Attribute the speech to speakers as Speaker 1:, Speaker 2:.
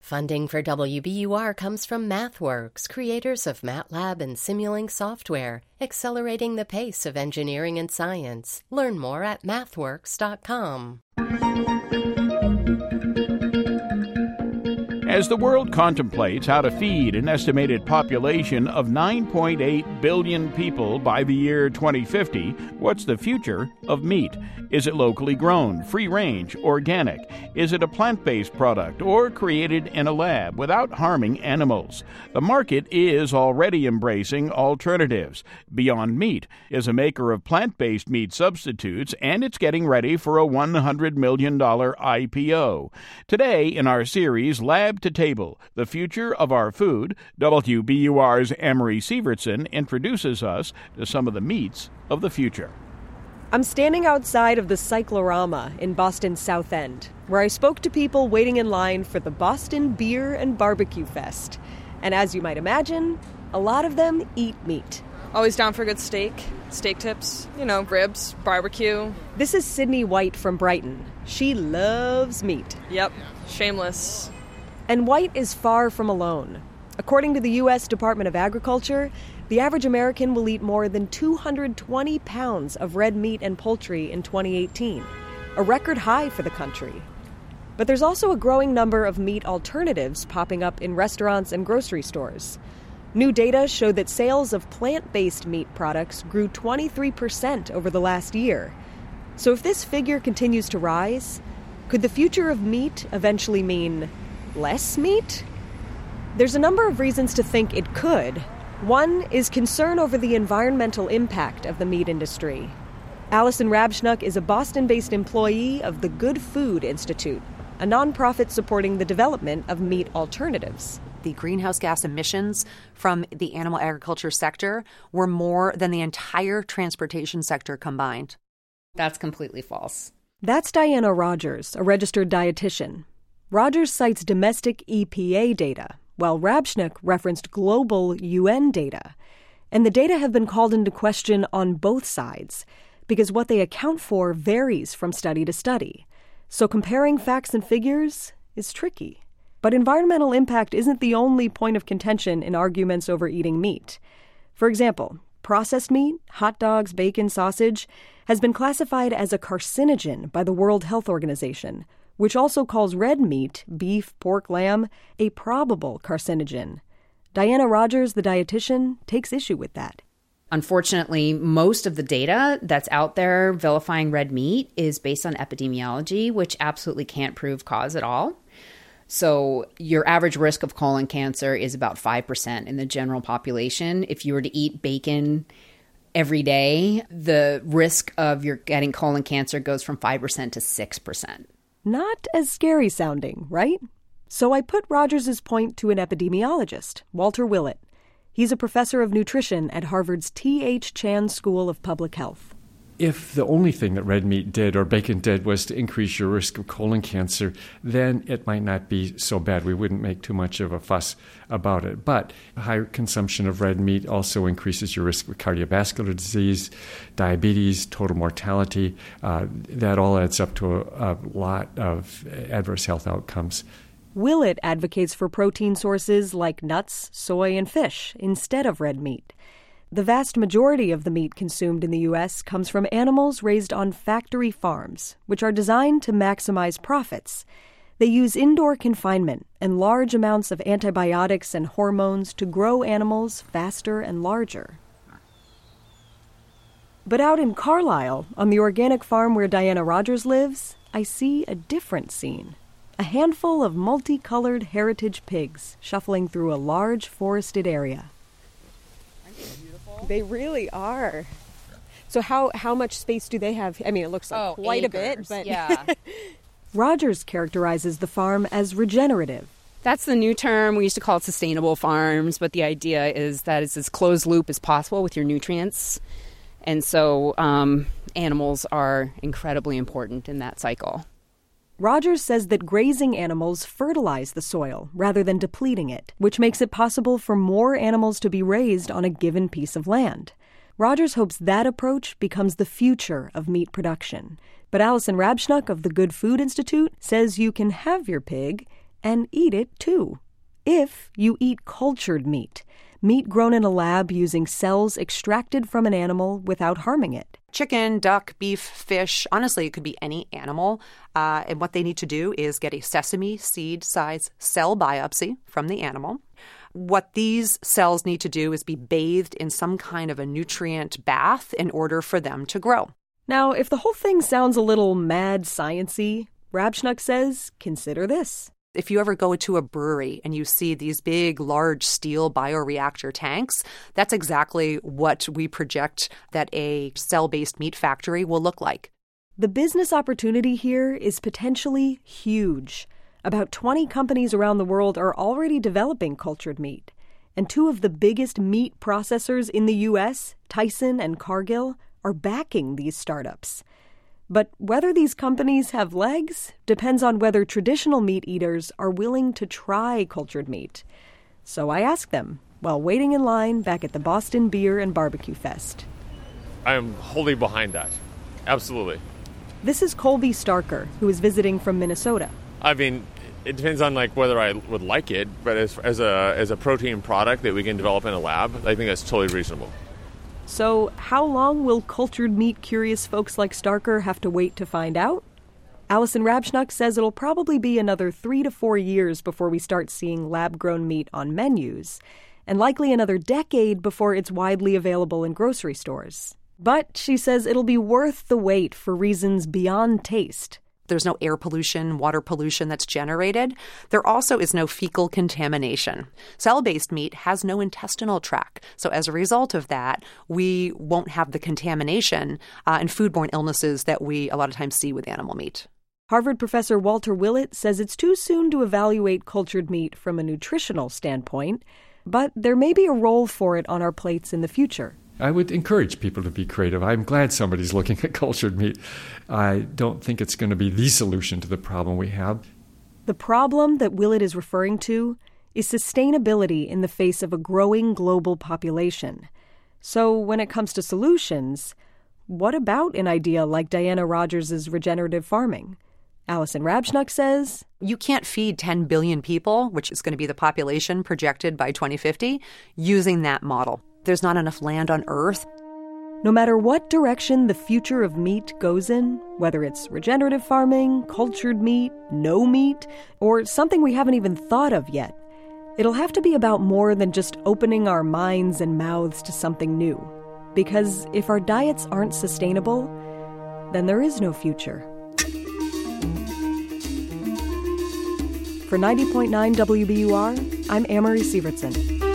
Speaker 1: Funding for WBUR comes from MathWorks, creators of MATLAB and Simulink software, accelerating the pace of engineering and science. Learn more at mathworks.com.
Speaker 2: As the world contemplates how to feed an estimated population of 9.8 billion people by the year 2050, what's the future of meat? Is it locally grown, free-range, organic? Is it a plant-based product or created in a lab without harming animals? The market is already embracing alternatives. Beyond Meat is a maker of plant-based meat substitutes, and it's getting ready for a $100 million IPO. Today, in our series, Lab to Table, the Future of Our Food, WBUR's Amory Sievertson introduces us to some of the meats of the future.
Speaker 3: I'm standing outside of the Cyclorama in Boston's South End, where I spoke to people waiting in line for the Boston Beer and Barbecue Fest. And as you might imagine, a lot of them eat meat.
Speaker 4: Always down for a good steak tips, ribs, barbecue.
Speaker 3: This is Sydney White from Brighton. She loves meat.
Speaker 4: Yep, shameless.
Speaker 3: And White is far from alone. According to the U.S. Department of Agriculture, the average American will eat more than 220 pounds of red meat and poultry in 2018, a record high for the country. But there's also a growing number of meat alternatives popping up in restaurants and grocery stores. New data show that sales of plant-based meat products grew 23% over the last year. So if this figure continues to rise, could the future of meat eventually mean less meat? There's a number of reasons to think it could. One is concern over the environmental impact of the meat industry. Allison Rabschnuck is a Boston-based employee of the Good Food Institute, a nonprofit supporting the development of meat alternatives.
Speaker 5: The greenhouse gas emissions from the animal agriculture sector were more than the entire transportation sector combined.
Speaker 6: That's completely false.
Speaker 3: That's Diana Rogers, a registered dietitian. Rogers cites domestic EPA data, while Rabschnuck referenced global UN data. And the data have been called into question on both sides, because what they account for varies from study to study. So comparing facts and figures is tricky. But environmental impact isn't the only point of contention in arguments over eating meat. For example, processed meat, hot dogs, bacon, sausage, has been classified as a carcinogen by the World Health Organization, which also calls red meat, beef, pork, lamb, a probable carcinogen. Diana Rogers, the dietitian, takes issue with that.
Speaker 6: Unfortunately, most of the data that's out there vilifying red meat is based on epidemiology, which absolutely can't prove cause at all. So your average risk of colon cancer is about 5% in the general population. If you were to eat bacon every day, the risk of your getting colon cancer goes from 5% to 6%.
Speaker 3: Not as scary sounding, right? So I put Rogers' point to an epidemiologist, Walter Willett. He's a professor of nutrition at Harvard's T.H. Chan School of Public Health.
Speaker 7: If the only thing that red meat did or bacon did was to increase your risk of colon cancer, then it might not be so bad. We wouldn't make too much of a fuss about it. But high consumption of red meat also increases your risk of cardiovascular disease, diabetes, total mortality. That all adds up to a lot of adverse health outcomes.
Speaker 3: Willett advocates for protein sources like nuts, soy, and fish instead of red meat. The vast majority of the meat consumed in the U.S. comes from animals raised on factory farms, which are designed to maximize profits. They use indoor confinement and large amounts of antibiotics and hormones to grow animals faster and larger. But out in Carlisle, on the organic farm where Diana Rogers lives, I see a different scene. A handful of multicolored heritage pigs shuffling through a large forested area. They really are. So how much space do they have? I mean, it looks like quite
Speaker 6: acres.
Speaker 3: A bit, but
Speaker 6: yeah.
Speaker 3: Rogers characterizes the farm as regenerative.
Speaker 8: That's the new term. We used to call it sustainable farms, but the idea is that it's as closed loop as possible with your nutrients. And so animals are incredibly important in that cycle.
Speaker 3: Rogers says that grazing animals fertilize the soil rather than depleting it, which makes it possible for more animals to be raised on a given piece of land. Rogers hopes that approach becomes the future of meat production. But Allison Rabschnuck of the Good Food Institute says you can have your pig and eat it too. If you eat cultured meat grown in a lab using cells extracted from an animal without harming it.
Speaker 5: Chicken, duck, beef, fish, honestly, it could be any animal. And what they need to do is get a sesame seed size cell biopsy from the animal. What these cells need to do is be bathed in some kind of a nutrient bath in order for them to grow.
Speaker 3: Now, if the whole thing sounds a little mad science-y, Rabschnuck says, consider this.
Speaker 5: If you ever go to a brewery and you see these big, large steel bioreactor tanks, that's exactly what we project that a cell-based meat factory will look like.
Speaker 3: The business opportunity here is potentially huge. About 20 companies around the world are already developing cultured meat. And two of the biggest meat processors in the U.S., Tyson and Cargill, are backing these startups. But whether these companies have legs depends on whether traditional meat eaters are willing to try cultured meat. So I asked them while waiting in line back at the Boston Beer and Barbecue Fest.
Speaker 9: I am wholly behind that. Absolutely.
Speaker 3: This is Colby Starker, who is visiting from Minnesota.
Speaker 9: I mean, it depends on whether I would like it, but as a protein product that we can develop in a lab, I think that's totally reasonable.
Speaker 3: So how long will cultured meat-curious folks like Starker have to wait to find out? Alison Rabschnuck says it'll probably be another 3 to 4 years before we start seeing lab-grown meat on menus, and likely another decade before it's widely available in grocery stores. But she says it'll be worth the wait for reasons beyond taste.
Speaker 5: There's no air pollution, water pollution that's generated. There also is no fecal contamination. Cell-based meat has no intestinal tract. So as a result of that, we won't have the contamination and foodborne illnesses that we a lot of times see with animal meat.
Speaker 3: Harvard professor Walter Willett says it's too soon to evaluate cultured meat from a nutritional standpoint, but there may be a role for it on our plates in the future.
Speaker 7: I would encourage people to be creative. I'm glad somebody's looking at cultured meat. I don't think it's going to be the solution to the problem we have.
Speaker 3: The problem that Willett is referring to is sustainability in the face of a growing global population. So when it comes to solutions, what about an idea like Diana Rogers' regenerative farming? Alison Rabschnuck says,
Speaker 5: you can't feed 10 billion people, which is going to be the population projected by 2050, using that model. There's not enough land on Earth.
Speaker 3: No matter what direction the future of meat goes in, whether it's regenerative farming, cultured meat, no meat, or something we haven't even thought of yet, it'll have to be about more than just opening our minds and mouths to something new. Because if our diets aren't sustainable, then there is no future. For 90.9 WBUR, I'm Amory Sievertson.